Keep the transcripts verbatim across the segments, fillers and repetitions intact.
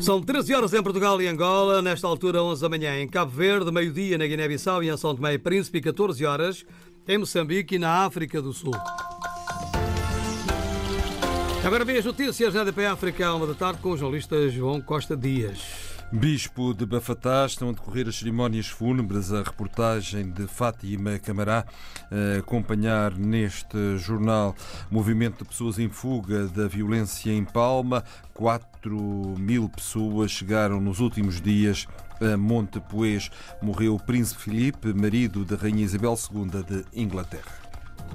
São treze horas em Portugal e Angola, nesta altura onze da manhã em Cabo Verde, meio-dia na Guiné-Bissau e em São Tomé e Príncipe, catorze horas em Moçambique e na África do Sul. Agora vem as notícias na A D P África, uma da tarde, com o jornalista João Costa Dias. Bispo de Bafatá, estão a decorrer as cerimónias fúnebres, a reportagem de Fátima Camará, a acompanhar neste jornal movimento de pessoas em fuga da violência em Palma. Quatro mil pessoas chegaram nos últimos dias a Montepuez. Morreu o príncipe Filipe, marido da rainha Isabel segunda de Inglaterra.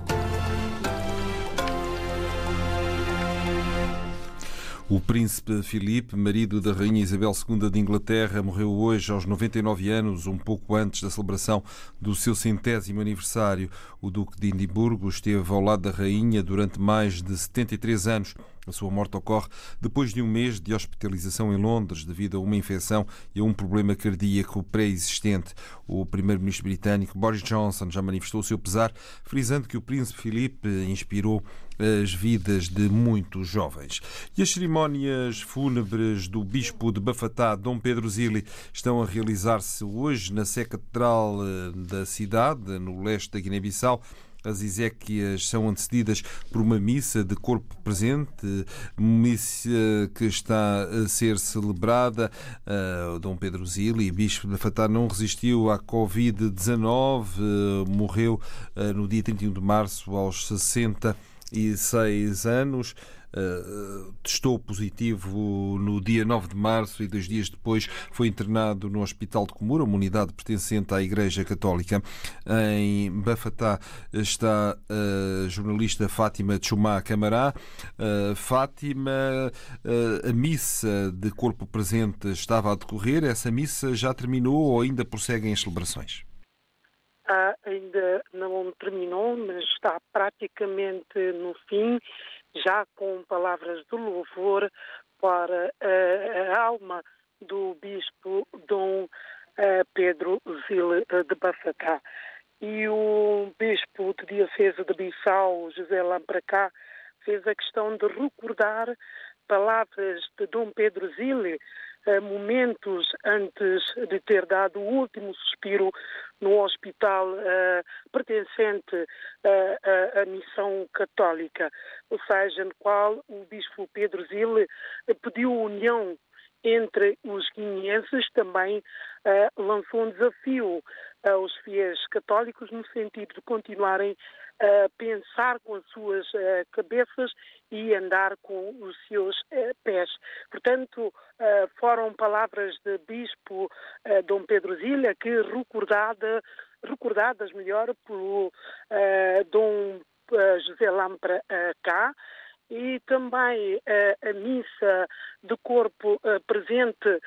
O príncipe Filipe, marido da rainha Isabel segunda de Inglaterra, morreu hoje aos noventa e nove anos, um pouco antes da celebração do seu centésimo aniversário. O duque de Edimburgo esteve ao lado da rainha durante mais de setenta e três anos. A sua morte ocorre depois de um mês de hospitalização em Londres devido a uma infecção e a um problema cardíaco pré-existente. O primeiro-ministro britânico Boris Johnson já manifestou o seu pesar, frisando que o príncipe Filipe inspirou as vidas de muitos jovens. E as cerimónias fúnebres do bispo de Bafatá, Dom Pedro Zili, estão a realizar-se hoje na Sé Catedral da cidade, no leste da Guiné-Bissau. As exéquias são antecedidas por uma missa de corpo presente, missa que está a ser celebrada. Uh, Dom Pedro Zili, bispo de Bafatá, não resistiu à covid dezanove, uh, morreu uh, no dia trinta e um de março, aos sessenta e seis anos. Uh, testou positivo no dia nove de março e dois dias depois foi internado no Hospital de Comura, uma unidade pertencente à Igreja Católica. Em Bafatá está a jornalista Fátima Chumá Camará. Uh, Fátima, uh, a missa de corpo presente estava a decorrer. Essa missa já terminou ou ainda prosseguem as celebrações? Ah, ainda não terminou, mas está praticamente no fim, já com palavras de louvor para uh, a alma do bispo Dom uh, Pedro Zili de Bafatá. E o bispo de Diocese de Bissau, José Lampracá, fez a questão de recordar palavras de Dom Pedro Zili, uh, momentos antes de ter dado o último suspiro no hospital uh, pertencente uh, à missão católica, ou seja, no qual o bispo Pedro Zili uh, pediu união entre os guineenses, também uh, lançou um desafio aos fiéis católicos no sentido de continuarem a pensar com as suas uh, cabeças e andar com os seus uh, pés. Portanto, uh, foram palavras de bispo uh, Dom Pedro Zili, que recordada, recordadas melhor pelo uh, Dom uh, José Lampracá. E também uh, a missa de corpo uh, presente uh,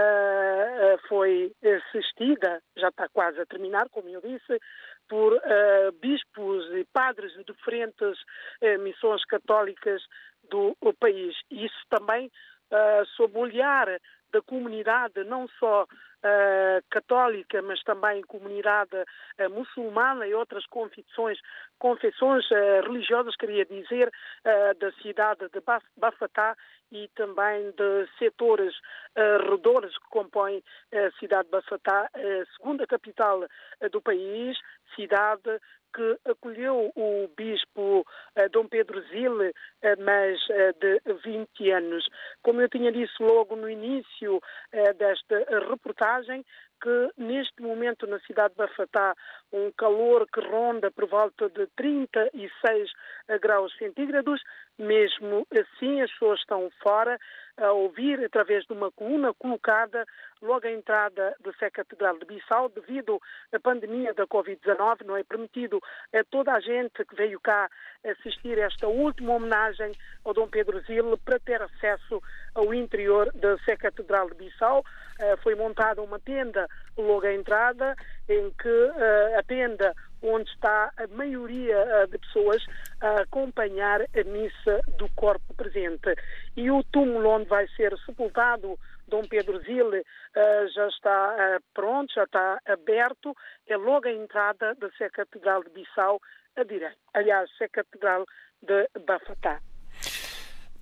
uh, foi assistida, já está quase a terminar, como eu disse, por uh, bispos e padres de diferentes uh, missões católicas do, do país. Isso também uh, sob o olhar da comunidade, não só uh, católica, mas também comunidade uh, muçulmana e outras confissões, confissões uh, religiosas, queria dizer, uh, da cidade de Bafatá e também de setores uh, redores que compõem a cidade de Bafatá, a segunda capital uh, do país, cidade que acolheu o bispo uh, Dom Pedro Zili, uh, mais uh, de vinte anos. Como eu tinha dito logo no início uh, desta reportagem, que neste momento na cidade de Bafatá um calor que ronda por volta de trinta e seis graus centígrados, mesmo assim as pessoas estão fora a ouvir através de uma coluna colocada logo à entrada da Sé Catedral de Bissau. Devido à pandemia da covid dezanove, não é permitido a toda a gente que veio cá assistir a esta última homenagem ao Dom Pedro Zili para ter acesso ao interior da Sé Catedral de Bissau. Foi montada uma tenda logo à entrada, em que a tenda onde está a maioria de pessoas a acompanhar a missa do corpo presente. E o túmulo onde vai ser sepultado Dom Pedro Zili já está pronto, já está aberto, é logo a entrada da Sé Catedral de Bissau, a direita. Aliás, Sé Catedral de Bafatá.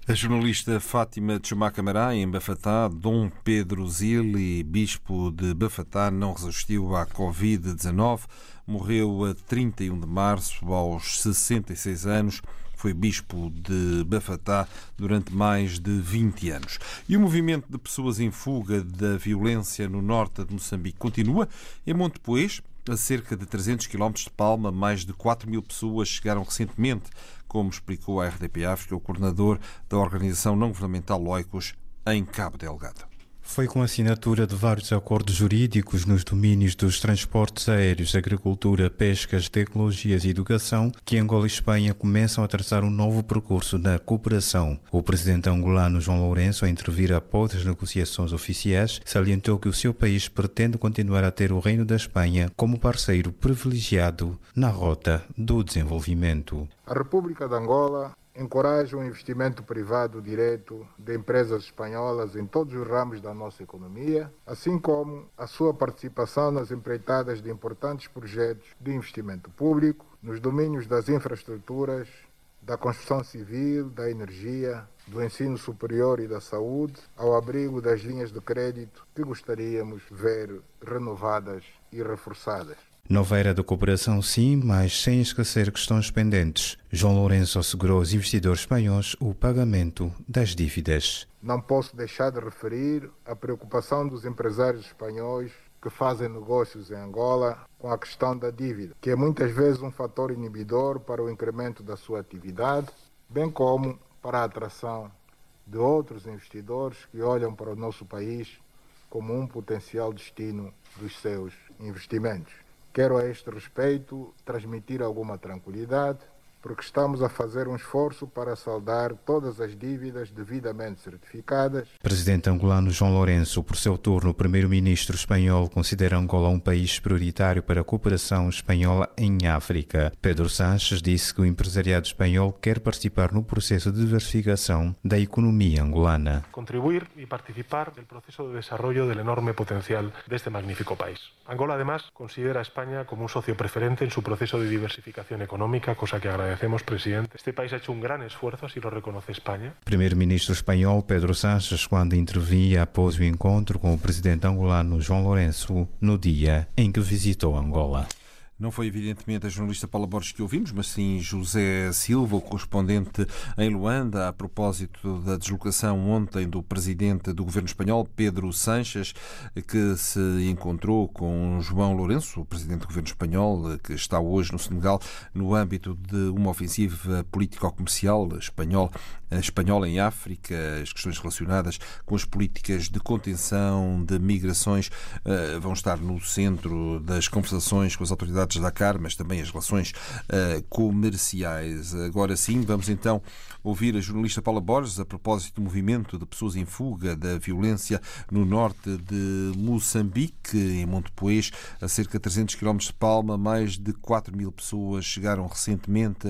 A jornalista Fátima Tchoumacamará, em Bafatá, Dom Pedro Zili, bispo de Bafatá, não resistiu à covid dezenove. Morreu a trinta e um de março, aos sessenta e seis anos. Foi bispo de Bafatá durante mais de vinte anos. E o movimento de pessoas em fuga da violência no norte de Moçambique continua. Em Montepuez, a cerca de trezentos quilómetros de Palma, mais de quatro mil pessoas chegaram recentemente, como explicou à R D P África o coordenador da organização não-governamental Oikos, em Cabo Delgado. Foi com a assinatura de vários acordos jurídicos nos domínios dos transportes aéreos, agricultura, pescas, tecnologias e educação que Angola e Espanha começam a traçar um novo percurso na cooperação. O presidente angolano João Lourenço, a intervir após as negociações oficiais, salientou que o seu país pretende continuar a ter o Reino da Espanha como parceiro privilegiado na rota do desenvolvimento. A República de Angola encoraja o investimento privado direto de empresas espanholas em todos os ramos da nossa economia, assim como a sua participação nas empreitadas de importantes projetos de investimento público nos domínios das infraestruturas, da construção civil, da energia, do ensino superior e da saúde, ao abrigo das linhas de crédito que gostaríamos ver renovadas e reforçadas. Nova era de cooperação, sim, mas sem esquecer questões pendentes. João Lourenço assegurou aos investidores espanhóis o pagamento das dívidas. Não posso deixar de referir a preocupação dos empresários espanhóis que fazem negócios em Angola com a questão da dívida, que é muitas vezes um fator inibidor para o incremento da sua atividade, bem como para a atração de outros investidores que olham para o nosso país como um potencial destino dos seus investimentos. Quero a este respeito transmitir alguma tranquilidade, porque estamos a fazer um esforço para saldar todas as dívidas devidamente certificadas. Presidente angolano João Lourenço, por seu turno, o primeiro-ministro espanhol considera Angola um país prioritário para a cooperação espanhola em África. Pedro Sánchez disse que o empresariado espanhol quer participar no processo de diversificação da economia angolana. Contribuir y participar del proceso de desarrollo del enorme potencial de este magnífico país. Angola, además, considera a España como un socio preferente en su proceso de diversificación económica, cosa que agradecemos. Presidente. Este país ha hecho un gran esfuerzo, así lo reconoce España. Primeiro-ministro espanhol Pedro Sánchez, quando intervia após o encontro com o presidente angolano João Lourenço, no dia em que visitou Angola. Não foi evidentemente a jornalista Paula Borges que ouvimos, mas sim José Silva, o correspondente em Luanda, a propósito da deslocação ontem do presidente do governo espanhol, Pedro Sánchez, que se encontrou com João Lourenço, o presidente do governo espanhol, que está hoje no Senegal, no âmbito de uma ofensiva político-comercial espanhol, espanhola em África. As questões relacionadas com as políticas de contenção de migrações uh, vão estar no centro das conversações com as autoridades de Dakar, mas também as relações uh, comerciais. Agora sim, vamos então ouvir a jornalista Paula Borges a propósito do movimento de pessoas em fuga da violência no norte de Moçambique, em Montepuez, a cerca de trezentos quilómetros de Palma. Mais de quatro mil pessoas chegaram recentemente,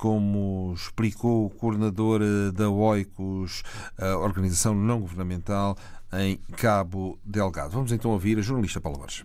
como explicou o coordenador da Oikos, a organização não-governamental em Cabo Delgado. Vamos então ouvir a jornalista Paula Borges.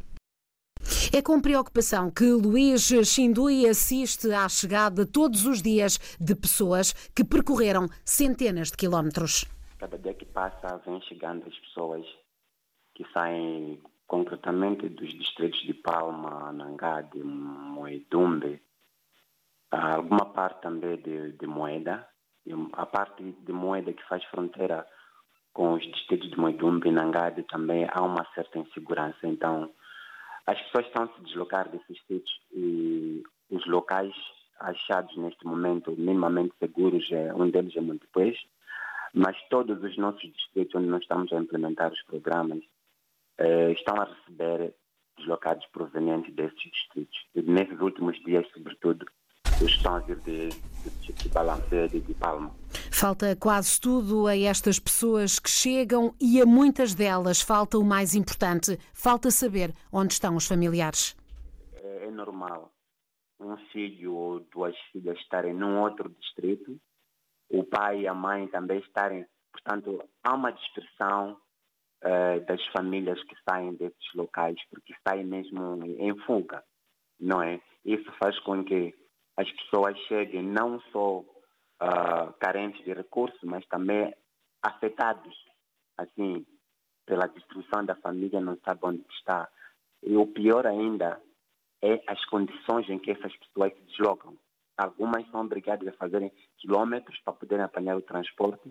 É com preocupação que Luís Chindui assiste à chegada todos os dias de pessoas que percorreram centenas de quilómetros. Cada dia que passa vem chegando as pessoas que saem concretamente dos distritos de Palma, Nangade, Moedumbe, alguma parte também de, de Moeda, a parte de Moeda que faz fronteira com os distritos de Moedumbe e Nangade também há uma certa insegurança. Então, as pessoas estão a se deslocar desses distritos e os locais achados neste momento minimamente seguros, é, um deles é Montepuez, mas todos os nossos distritos onde nós estamos a implementar os programas eh, estão a receber deslocados provenientes desses distritos. E nesses últimos dias, sobretudo, os que estão a vir de, de, de Balanceiro e de Palma. Falta quase tudo a estas pessoas que chegam e a muitas delas falta o mais importante, falta saber onde estão os familiares. É, é normal um filho ou duas filhas estarem num outro distrito, o pai e a mãe também estarem, portanto, há uma dispersão uh, das famílias que saem desses locais, porque saem mesmo em fuga, não é? Isso faz com que as pessoas cheguem não só uh, carentes de recursos, mas também afetados, assim, pela destruição da família, não sabem onde está. E o pior ainda é as condições em que essas pessoas se deslocam. Algumas são obrigadas a fazerem quilômetros para poderem apanhar o transporte,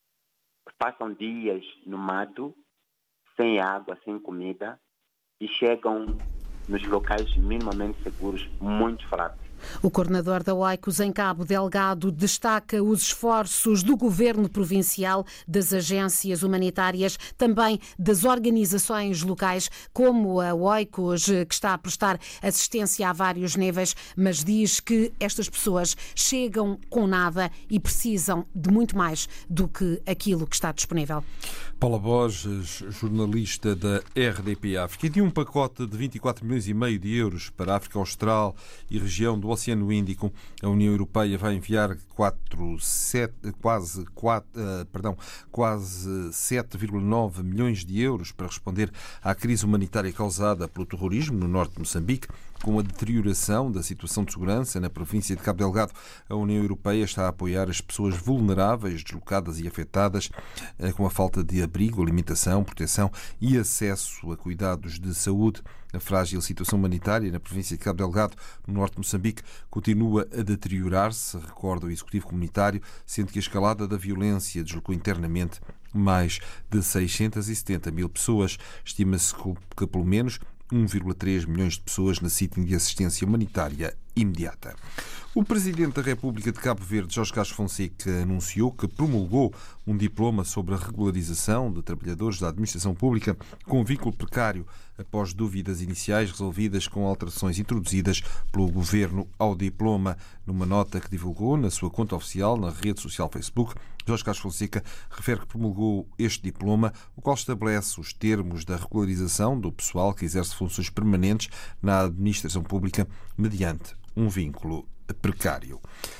passam dias no mato, sem água, sem comida, e chegam nos locais minimamente seguros muito fracos. O coordenador da OICOS em Cabo Delgado destaca os esforços do governo provincial, das agências humanitárias, também das organizações locais, como a OICOS, que está a prestar assistência a vários níveis, mas diz que estas pessoas chegam com nada e precisam de muito mais do que aquilo que está disponível. Paula Borges, jornalista da R D P África, e de um pacote de vinte e quatro milhões e meio de euros para a África Austral e região do Oceano Índico, a União Europeia vai enviar quatro, sete, quase, quatro, uh, perdão, quase sete vírgula nove milhões de euros para responder à crise humanitária causada pelo terrorismo no norte de Moçambique. Com a deterioração da situação de segurança na província de Cabo Delgado, a União Europeia está a apoiar as pessoas vulneráveis, deslocadas e afetadas com a falta de abrigo, alimentação, proteção e acesso a cuidados de saúde. A frágil situação humanitária na província de Cabo Delgado, no norte de Moçambique, continua a deteriorar-se, recorda o Executivo Comunitário, sendo que a escalada da violência deslocou internamente mais de seiscentas e setenta mil pessoas. Estima-se que pelo menos um vírgula três milhões de pessoas necessitem de assistência humanitária imediata. O Presidente da República de Cabo Verde, Jorge Castro Fonseca, anunciou que promulgou um diploma sobre a regularização de trabalhadores da administração pública com vínculo precário após dúvidas iniciais resolvidas com alterações introduzidas pelo Governo ao diploma. Numa nota que divulgou na sua conta oficial na rede social Facebook, Jorge Castro Fonseca refere que promulgou este diploma, o qual estabelece os termos da regularização do pessoal que exerce funções permanentes na administração pública mediante um vínculo precário.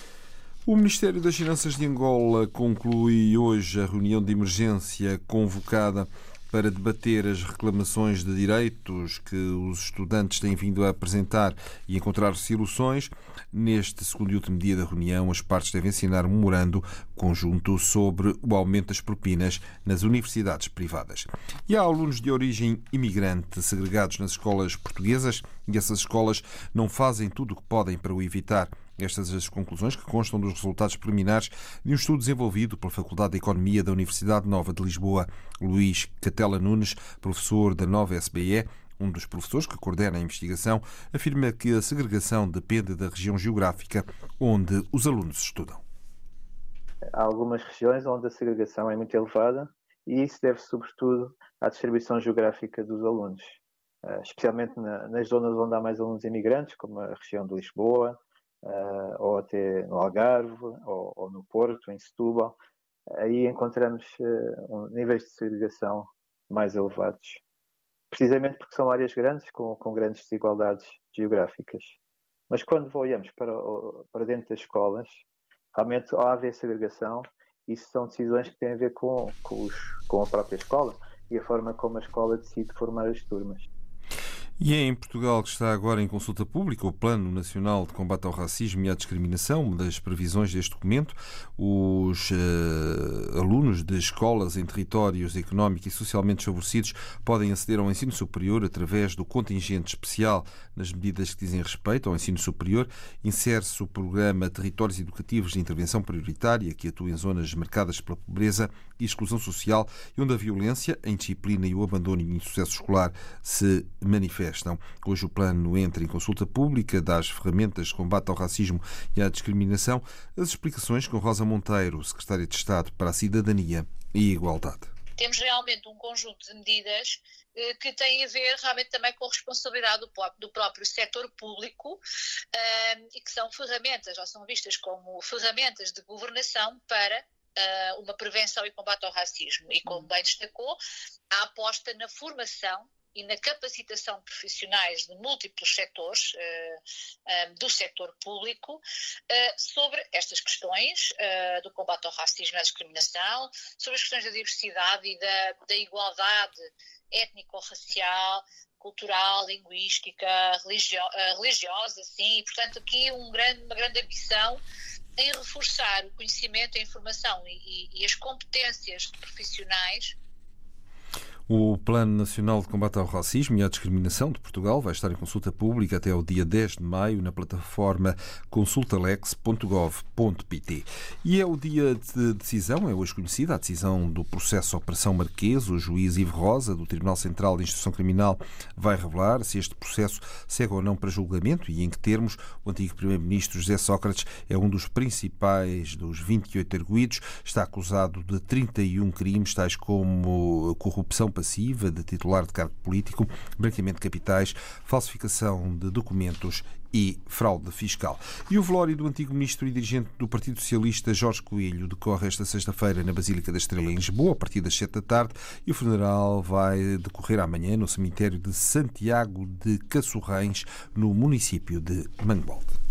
O Ministério das Finanças de Angola conclui hoje a reunião de emergência convocada para debater as reclamações de direitos que os estudantes têm vindo a apresentar e encontrar soluções. Neste segundo e último dia da reunião, as partes devem assinar um memorando conjunto sobre o aumento das propinas nas universidades privadas. E há alunos de origem imigrante segregados nas escolas portuguesas e essas escolas não fazem tudo o que podem para o evitar. Estas as conclusões que constam dos resultados preliminares de um estudo desenvolvido pela Faculdade de Economia da Universidade Nova de Lisboa. Luís Catela Nunes, professor da Nova S B E, um dos professores que coordena a investigação, afirma que a segregação depende da região geográfica onde os alunos estudam. Há algumas regiões onde a segregação é muito elevada e isso deve-se sobretudo à distribuição geográfica dos alunos, especialmente nas zonas onde há mais alunos imigrantes, como a região de Lisboa, Uh, ou até no Algarve, ou, ou no Porto, em Setúbal. Aí encontramos uh, um, níveis de segregação mais elevados. Precisamente porque são áreas grandes, com, com grandes desigualdades geográficas. Mas quando olhamos para, para dentro das escolas, realmente ao haver segregação, isso são decisões que têm a ver com, com, os, com a própria escola e a forma como a escola decide formar as turmas. E é em Portugal que está agora em consulta pública o Plano Nacional de Combate ao Racismo e à Discriminação. Uma das previsões deste documento, os uh, alunos de escolas em territórios económicos e socialmente desfavorecidos podem aceder ao ensino superior através do contingente especial. Nas medidas que dizem respeito ao ensino superior, insere-se o programa Territórios Educativos de Intervenção Prioritária, que atua em zonas marcadas pela pobreza e exclusão social e onde a violência, a indisciplina e o abandono e insucesso escolar se manifestam. Hoje o plano entra em consulta pública, dá as ferramentas de combate ao racismo e à discriminação. As explicações com Rosa Monteiro, Secretária de Estado para a Cidadania e a Igualdade. Temos realmente um conjunto de medidas eh, que têm a ver realmente também com a responsabilidade do, do próprio setor público eh, e que são ferramentas, ou são vistas como ferramentas de governação para uh, uma prevenção e combate ao racismo. E como bem destacou, a aposta na formação e na capacitação de profissionais de múltiplos setores uh, uh, do setor público uh, sobre estas questões uh, do combate ao racismo e à discriminação, sobre as questões da diversidade e da, da igualdade étnico-racial, cultural, linguística, religio, uh, religiosa, sim, e portanto aqui um grande, uma grande ambição em reforçar o conhecimento, a informação e, e, e as competências profissionais. O Plano Nacional de Combate ao Racismo e à Discriminação de Portugal vai estar em consulta pública até ao dia dez de maio na plataforma consultalex ponto gov ponto pt. E é o dia de decisão, é hoje conhecida a decisão do processo Operação Marquês. O juiz Ivo Rosa, do Tribunal Central de Instrução Criminal, vai revelar se este processo segue ou não para julgamento e em que termos. O antigo primeiro-ministro José Sócrates é um dos principais dos vinte e oito arguidos. Está acusado de trinta e um crimes, tais como corrupção passiva de titular de cargo político, branqueamento de capitais, falsificação de documentos e fraude fiscal. E o velório do antigo ministro e dirigente do Partido Socialista, Jorge Coelho, decorre esta sexta-feira na Basílica da Estrela, em Lisboa, a partir das sete da tarde, e o funeral vai decorrer amanhã no cemitério de Santiago de Cassorrães, no município de Mangualde.